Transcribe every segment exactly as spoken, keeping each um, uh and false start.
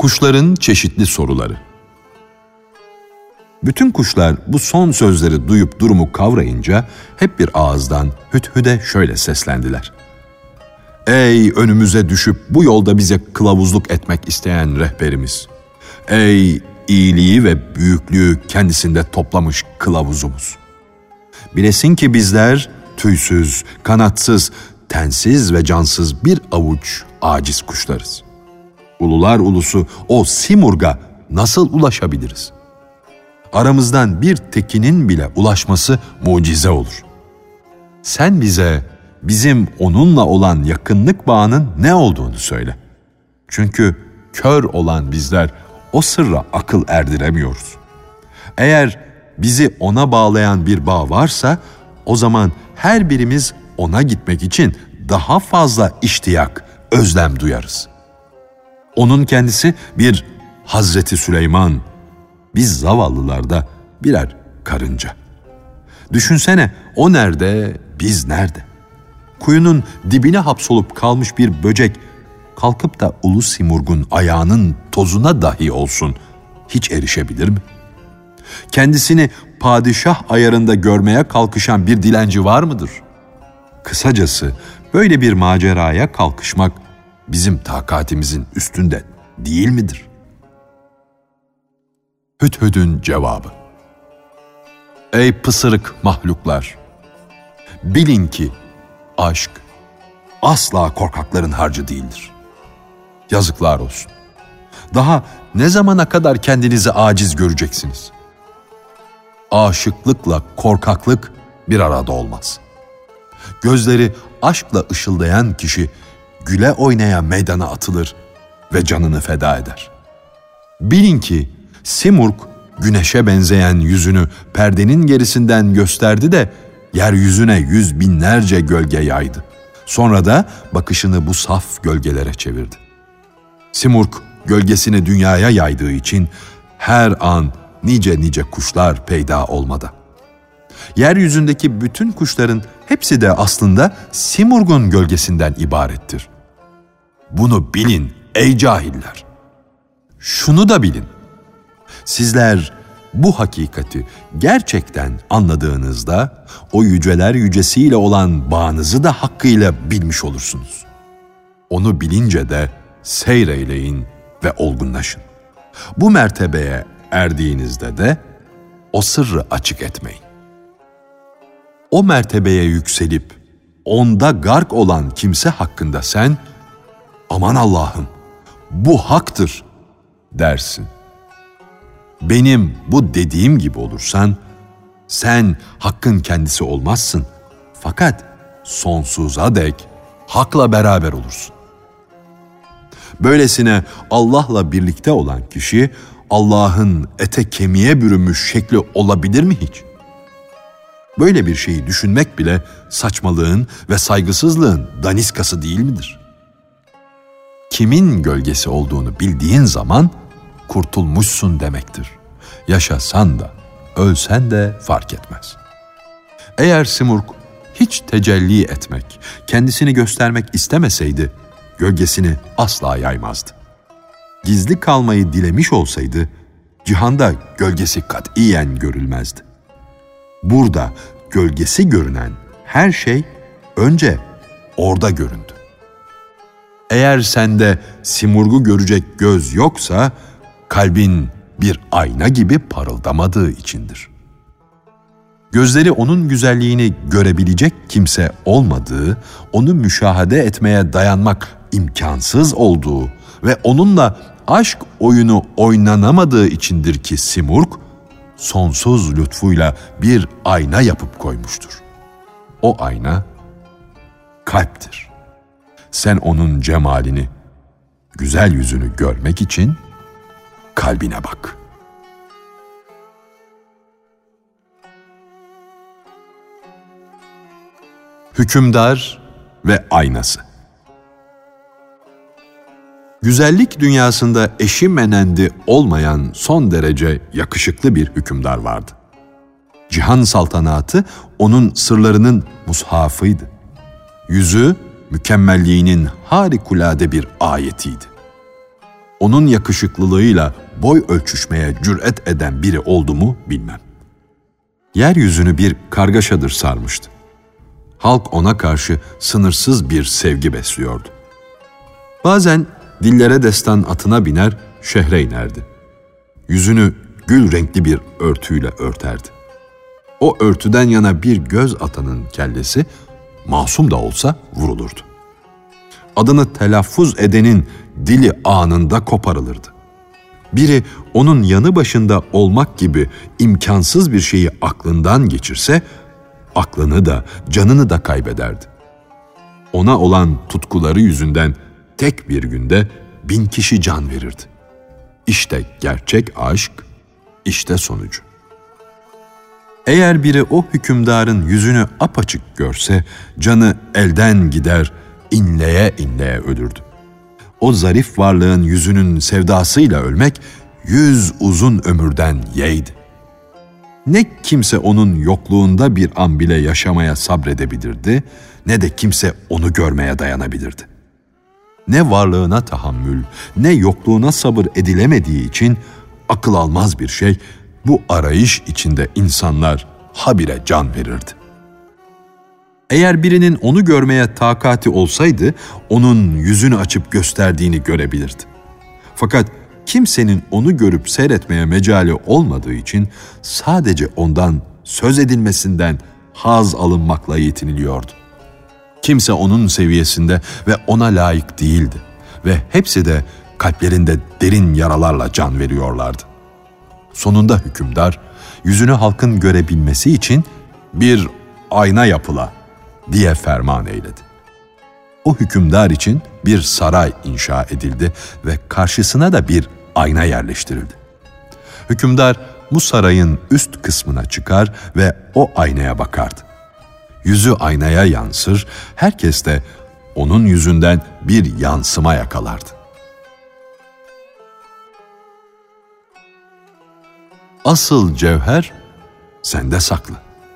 Kuşların çeşitli soruları. Bütün kuşlar bu son sözleri duyup durumu kavrayınca hep bir ağızdan hüdhüde şöyle seslendiler. Ey önümüze düşüp bu yolda bize kılavuzluk etmek isteyen rehberimiz! Ey iyiliği ve büyüklüğü kendisinde toplamış kılavuzumuz! Bilesin ki bizler tüysüz, kanatsız, tensiz ve cansız bir avuç aciz kuşlarız. Ulular ulusu o Simurg'a nasıl ulaşabiliriz? Aramızdan bir tekinin bile ulaşması mucize olur. Sen bize bizim onunla olan yakınlık bağının ne olduğunu söyle. Çünkü kör olan bizler o sırra akıl erdiremiyoruz. Eğer bizi ona bağlayan bir bağ varsa o zaman her birimiz ona gitmek için daha fazla iştiyak, özlem duyarız. Onun kendisi bir Hazreti Süleyman, biz zavallılar da birer karınca. Düşünsene o nerede, biz nerede? Kuyunun dibine hapsolup kalmış bir böcek kalkıp da Ulu Simurg'un ayağının tozuna dahi olsun hiç erişebilir mi? Kendisini padişah ayarında görmeye kalkışan bir dilenci var mıdır? Kısacası böyle bir maceraya kalkışmak bizim takatimizin üstünde değil midir? Hüdhüd'ün cevabı. Ey pısırık mahluklar! Bilin ki aşk asla korkakların harcı değildir. Yazıklar olsun. Daha ne zamana kadar kendinizi aciz göreceksiniz? Aşıklıkla korkaklık bir arada olmaz. Gözleri aşkla ışıldayan kişi güle oynaya meydana atılır ve canını feda eder. Bilin ki Simurg güneşe benzeyen yüzünü perdenin gerisinden gösterdi de yeryüzüne yüz binlerce gölge yaydı. Sonra da bakışını bu saf gölgelere çevirdi. Simurg gölgesini dünyaya yaydığı için her an nice nice kuşlar peyda olmada. Yeryüzündeki bütün kuşların hepsi de aslında Simurg'un gölgesinden ibarettir. Bunu bilin ey cahiller. Şunu da bilin. Sizler bu hakikati gerçekten anladığınızda o yüceler yücesiyle olan bağınızı da hakkıyla bilmiş olursunuz. Onu bilince de seyreyleyin ve olgunlaşın. Bu mertebeye erdiğinizde de o sırrı açık etmeyin. O mertebeye yükselip onda gark olan kimse hakkında sen, aman Allah'ım bu haktır dersin. Benim bu dediğim gibi olursan, sen hakkın kendisi olmazsın. Fakat sonsuza dek hakla beraber olursun. Böylesine Allah'la birlikte olan kişi, Allah'ın ete kemiğe bürünmüş şekli olabilir mi hiç? Böyle bir şeyi düşünmek bile saçmalığın ve saygısızlığın daniskası değil midir? Kimin gölgesi olduğunu bildiğin zaman kurtulmuşsun demektir. Yaşasan da, ölsen de fark etmez. Eğer Simurg hiç tecelli etmek, kendisini göstermek istemeseydi, gölgesini asla yaymazdı. Gizli kalmayı dilemiş olsaydı, cihanda gölgesi katiyen görülmezdi. Burada gölgesi görünen her şey önce orada göründü. Eğer sende Simurg'u görecek göz yoksa, kalbin bir ayna gibi parıldamadığı içindir. Gözleri onun güzelliğini görebilecek kimse olmadığı, onu müşahede etmeye dayanmak imkansız olduğu ve onunla aşk oyunu oynanamadığı içindir ki Simurg, sonsuz lütfuyla bir ayna yapıp koymuştur. O ayna kalptir. Sen onun cemalini, güzel yüzünü görmek için kalbine bak. Hükümdar ve aynası. Güzellik dünyasında eşi menendi olmayan son derece yakışıklı bir hükümdar vardı. Cihan saltanatı onun sırlarının mushafıydı. Yüzü mükemmelliğinin harikulade bir ayetiydi. Onun yakışıklılığıyla boy ölçüşmeye cüret eden biri oldu mu bilmem. Yeryüzünü bir kargaşadır sarmıştı. Halk ona karşı sınırsız bir sevgi besliyordu. Bazen dillere destan atına biner, şehre inerdi. Yüzünü gül renkli bir örtüyle örterdi. O örtüden yana bir göz atanın kellesi, masum da olsa vurulurdu. Adını telaffuz edenin dili anında koparılırdı. Biri onun yanı başında olmak gibi imkansız bir şeyi aklından geçirse, aklını da canını da kaybederdi. Ona olan tutkuları yüzünden tek bir günde bin kişi can verirdi. İşte gerçek aşk, işte sonucu. Eğer biri o hükümdarın yüzünü apaçık görse, canı elden gider, inleye inleye ölürdü. O zarif varlığın yüzünün sevdasıyla ölmek, yüz uzun ömürden yeğdi. Ne kimse onun yokluğunda bir an bile yaşamaya sabredebilirdi, ne de kimse onu görmeye dayanabilirdi. Ne varlığına tahammül, ne yokluğuna sabır edilemediği için akıl almaz bir şey, bu arayış içinde insanlar habire can verirdi. Eğer birinin onu görmeye takati olsaydı, onun yüzünü açıp gösterdiğini görebilirdi. Fakat kimsenin onu görüp seyretmeye mecali olmadığı için sadece ondan söz edilmesinden haz alınmakla yetiniliyordu. Kimse onun seviyesinde ve ona layık değildi ve hepsi de kalplerinde derin yaralarla can veriyorlardı. Sonunda hükümdar, yüzünü halkın görebilmesi için bir ayna yapıla diye ferman eyledi. O hükümdar için bir saray inşa edildi ve karşısına da bir ayna yerleştirildi. Hükümdar bu sarayın üst kısmına çıkar ve o aynaya bakardı. Yüzü aynaya yansır, herkes de onun yüzünden bir yansıma yakalardı. Asıl cevher sende saklı.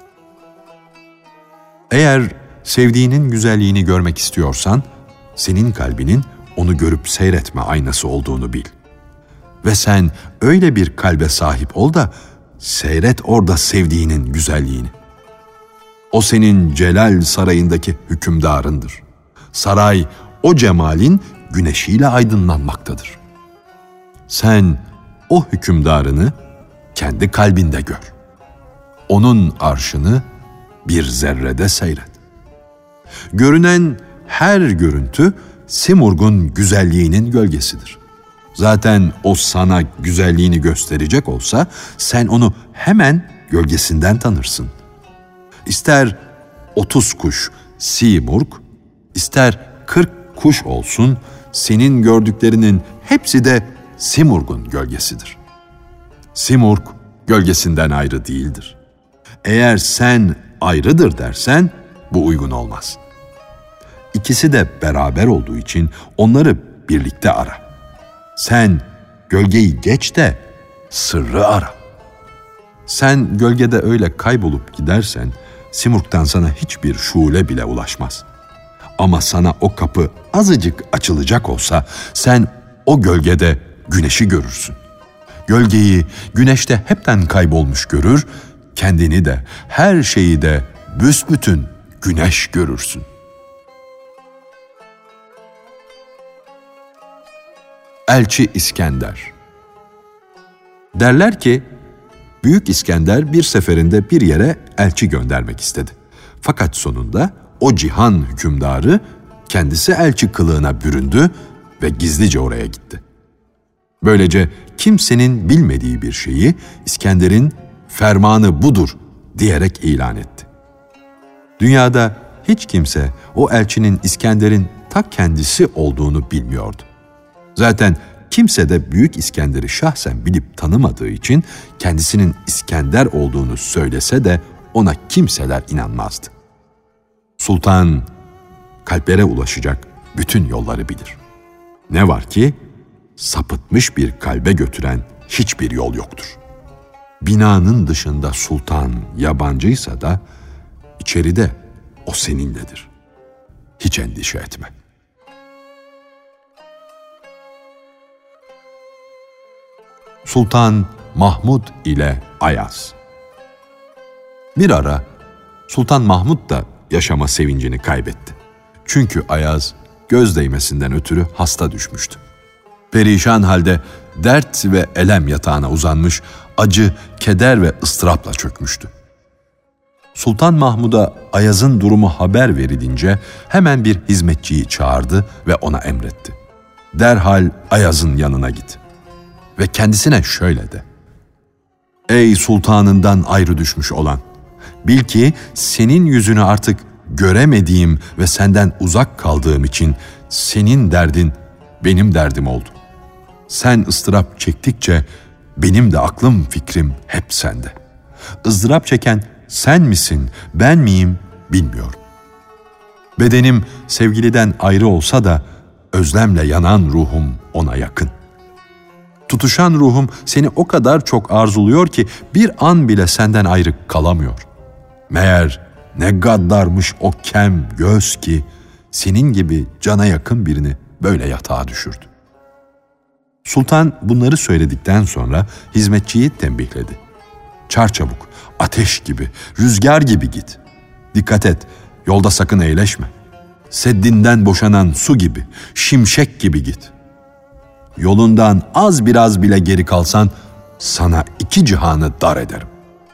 Eğer sevdiğinin güzelliğini görmek istiyorsan, senin kalbinin onu görüp seyretme aynası olduğunu bil. Ve sen öyle bir kalbe sahip ol da seyret orada sevdiğinin güzelliğini. O senin celal sarayındaki hükümdarındır. Saray o cemalin güneşiyle aydınlanmaktadır. Sen o hükümdarını kendi kalbinde gör. Onun arşını bir zerrede seyret. Görünen her görüntü Simurg'un güzelliğinin gölgesidir. Zaten o sana güzelliğini gösterecek olsa sen onu hemen gölgesinden tanırsın. İster otuz kuş Simurg, ister kırk kuş olsun, senin gördüklerinin hepsi de Simurg'un gölgesidir. Simurg gölgesinden ayrı değildir. Eğer sen ayrıdır dersen bu uygun olmaz. İkisi de beraber olduğu için onları birlikte ara. Sen gölgeyi geç de sırrı ara. Sen gölgede öyle kaybolup gidersen Simurg'dan sana hiçbir şule bile ulaşmaz. Ama sana o kapı azıcık açılacak olsa sen o gölgede güneşi görürsün. Gölgeyi güneşte hepten kaybolmuş görür, kendini de her şeyi de büsbütün güneş görürsün. Elçi İskender. Derler ki, Büyük İskender bir seferinde bir yere elçi göndermek istedi. Fakat sonunda o cihan hükümdarı kendisi elçi kılığına büründü ve gizlice oraya gitti. Böylece kimsenin bilmediği bir şeyi İskender'in fermanı budur diyerek ilan etti. Dünyada hiç kimse o elçinin İskender'in ta kendisi olduğunu bilmiyordu. Zaten kimse de Büyük İskender'i şahsen bilip tanımadığı için kendisinin İskender olduğunu söylese de ona kimseler inanmazdı. Sultan kalplere ulaşacak bütün yolları bilir. Ne var ki sapıtmış bir kalbe götüren hiçbir yol yoktur. Binanın dışında sultan yabancıysa da içeride o seninledir. Hiç endişe etme. Sultan Mahmud ile Ayaz. Bir ara Sultan Mahmud da yaşama sevincini kaybetti. Çünkü Ayaz göz değmesinden ötürü hasta düşmüştü. Perişan halde dert ve elem yatağına uzanmış, acı, keder ve ıstırapla çökmüştü. Sultan Mahmud'a Ayaz'ın durumu haber verilince hemen bir hizmetçiyi çağırdı ve ona emretti. Derhal Ayaz'ın yanına git ve kendisine şöyle de: Ey sultanından ayrı düşmüş olan, bil ki senin yüzünü artık göremediğim ve senden uzak kaldığım için senin derdin benim derdim oldu. Sen ıstırap çektikçe benim de aklım fikrim hep sende. ızdırap çeken sen misin, ben miyim bilmiyorum. Bedenim sevgiliden ayrı olsa da özlemle yanan ruhum ona yakın. Tutuşan ruhum seni o kadar çok arzuluyor ki bir an bile senden ayrı kalamıyor. Meğer ne gaddarmış o kem göz ki senin gibi cana yakın birini böyle yatağa düşürdü. Sultan bunları söyledikten sonra hizmetçiyi tembihledi. Çarçabuk, ateş gibi, rüzgar gibi git. Dikkat et, yolda sakın eğleşme. Seddinden boşanan su gibi, şimşek gibi git. Yolundan az biraz bile geri kalsan sana iki cihanı dar ederim.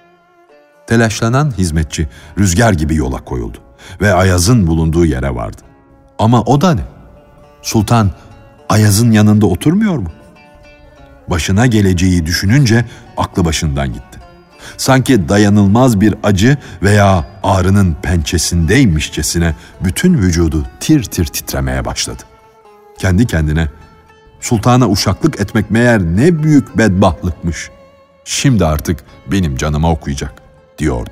Telaşlanan hizmetçi rüzgar gibi yola koyuldu ve Ayaz'ın bulunduğu yere vardı. Ama o da ne? Sultan Ayaz'ın yanında oturmuyor mu? Başına geleceği düşününce aklı başından gitti. Sanki dayanılmaz bir acı veya ağrının pençesindeymişçesine bütün vücudu tir tir titremeye başladı. Kendi kendine, sultana uşaklık etmek meğer ne büyük bedbahtlıkmış. Şimdi artık benim canıma okuyacak diyordu.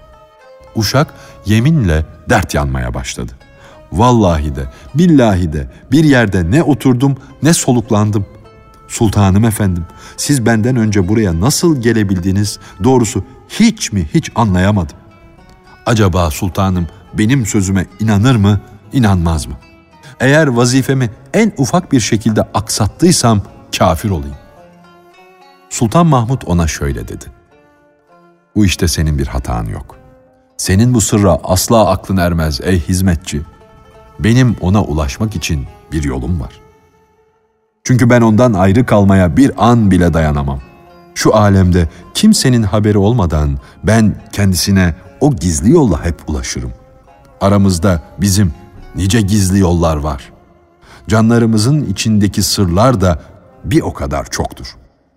Uşak yeminle dert yanmaya başladı. Vallahi de, billahi de bir yerde ne oturdum ne soluklandım. Sultanım efendim, siz benden önce buraya nasıl gelebildiniz? Doğrusu hiç mi hiç anlayamadım. Acaba sultanım benim sözüme inanır mı, inanmaz mı? Eğer vazifemi en ufak bir şekilde aksattıysam kafir olayım. Sultan Mahmud ona şöyle dedi: Bu işte senin bir hatan yok. Senin bu sırra asla aklın ermez ey hizmetçi. Benim ona ulaşmak için bir yolum var. Çünkü ben ondan ayrı kalmaya bir an bile dayanamam. Şu alemde kimsenin haberi olmadan ben kendisine o gizli yolla hep ulaşırım. Aramızda bizim nice gizli yollar var. Canlarımızın içindeki sırlar da bir o kadar çoktur.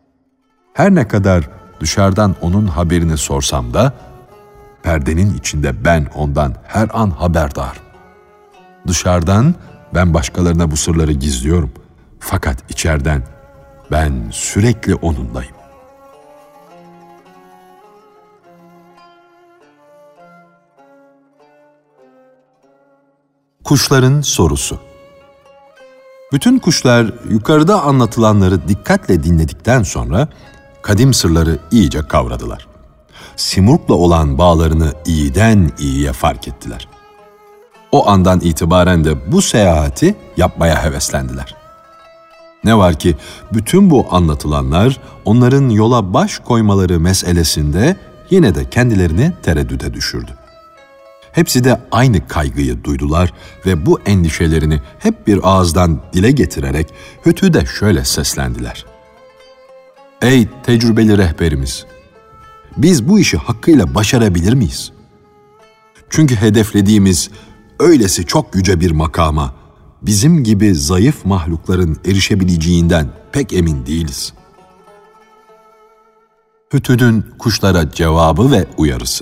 Her ne kadar dışarıdan onun haberini sorsam da perdenin içinde ben ondan her an haberdarım. Dışarıdan ben başkalarına bu sırları gizliyorum. Fakat içeriden ben sürekli onunlayım. Kuşların sorusu. Bütün kuşlar yukarıda anlatılanları dikkatle dinledikten sonra kadim sırları iyice kavradılar. Simurg'la olan bağlarını iyiden iyiye fark ettiler. O andan itibaren de bu seyahati yapmaya heveslendiler. Ne var ki bütün bu anlatılanlar onların yola baş koymaları meselesinde yine de kendilerini tereddüte düşürdü. Hepsi de aynı kaygıyı duydular ve bu endişelerini hep bir ağızdan dile getirerek Hüdhüd'e şöyle seslendiler: Ey tecrübeli rehberimiz! Biz bu işi hakkıyla başarabilir miyiz? Çünkü hedeflediğimiz öylesi çok yüce bir makama bizim gibi zayıf mahlukların erişebileceğinden pek emin değiliz. Hüdhüd'ün kuşlara cevabı ve uyarısı.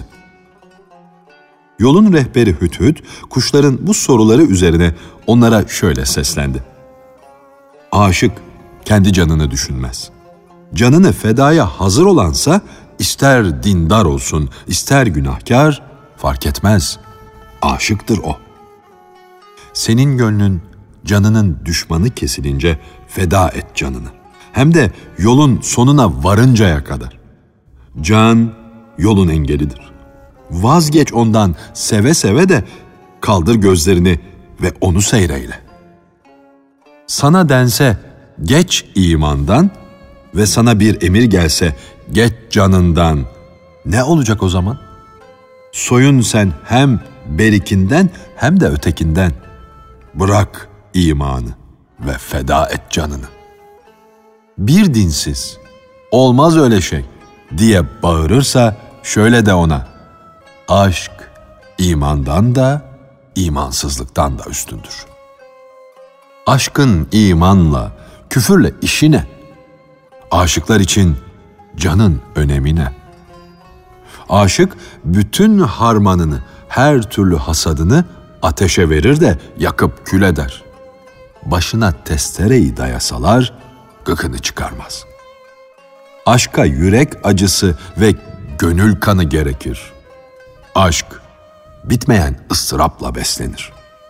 Yolun rehberi Hüdhüd, kuşların bu soruları üzerine onlara şöyle seslendi: Aşık kendi canını düşünmez. Canını fedaya hazır olansa ister dindar olsun, ister günahkar fark etmez. Aşıktır o. Senin gönlün canının düşmanı kesilince feda et canını. Hem de yolun sonuna varıncaya kadar. Can yolun engelidir. Vazgeç ondan seve seve de kaldır gözlerini ve onu seyreyle. Sana dense geç imandan, ve sana bir emir gelse, geç canından, ne olacak o zaman? Soyun sen hem berikinden hem de ötekinden. Bırak imanı ve feda et canını. Bir dinsiz, olmaz öyle şey diye bağırırsa şöyle de ona, aşk imandan da imansızlıktan da üstündür. Aşkın imanla, küfürle işi ne? Aşıklar için canın önemi ne? Aşık bütün harmanını, her türlü hasadını ateşe verir de yakıp kül eder. Başına testereyi dayasalar gıkını çıkarmaz. Aşka yürek acısı ve gönül kanı gerekir. Aşk bitmeyen ıstırapla beslenir.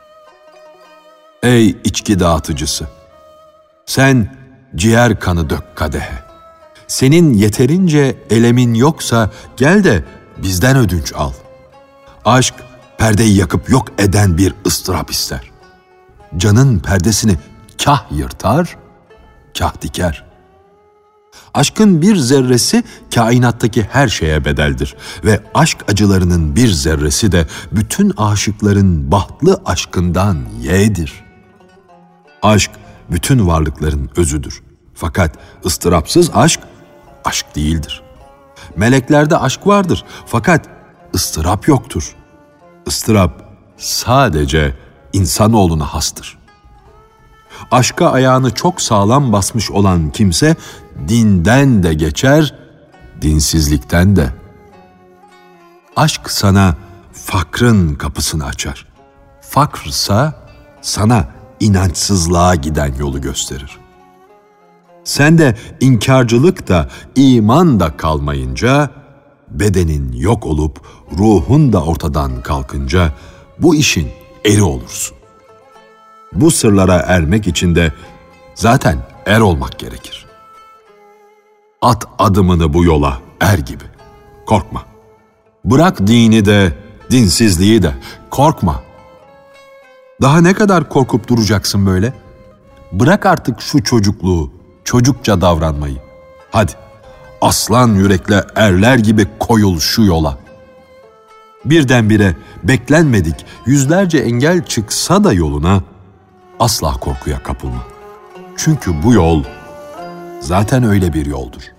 Ey içki dağıtıcısı! Sen ciğer kanı dök kadehe. Senin yeterince elemin yoksa gel de bizden ödünç al. Aşk perdeyi yakıp yok eden bir ıstırap ister. Canın perdesini kah yırtar, kah diker. Aşkın bir zerresi kainattaki her şeye bedeldir ve aşk acılarının bir zerresi de bütün aşıkların bahtlı aşkından yeğdir. Aşk bütün varlıkların özüdür. Fakat ıstırapsız aşk, aşk değildir. Meleklerde aşk vardır fakat ıstırap yoktur. Istırap sadece insanoğluna hastır. Aşka ayağını çok sağlam basmış olan kimse dinden de geçer, dinsizlikten de. Aşk sana fakrın kapısını açar. Fakrsa sana inançsızlığa giden yolu gösterir. Sen de inkarcılık da iman da kalmayınca, bedenin yok olup ruhun da ortadan kalkınca bu işin eri olursun. Bu sırlara ermek için de zaten er olmak gerekir. At adımını bu yola er gibi. Korkma. Bırak dini de, dinsizliği de. Korkma. Daha ne kadar korkup duracaksın böyle? Bırak artık şu çocukluğu, çocukça davranmayı. Hadi, aslan yürekle erler gibi koyul şu yola. Birdenbire beklenmedik yüzlerce engel çıksa da yoluna, asla korkuya kapılma. Çünkü bu yol zaten öyle bir yoldur.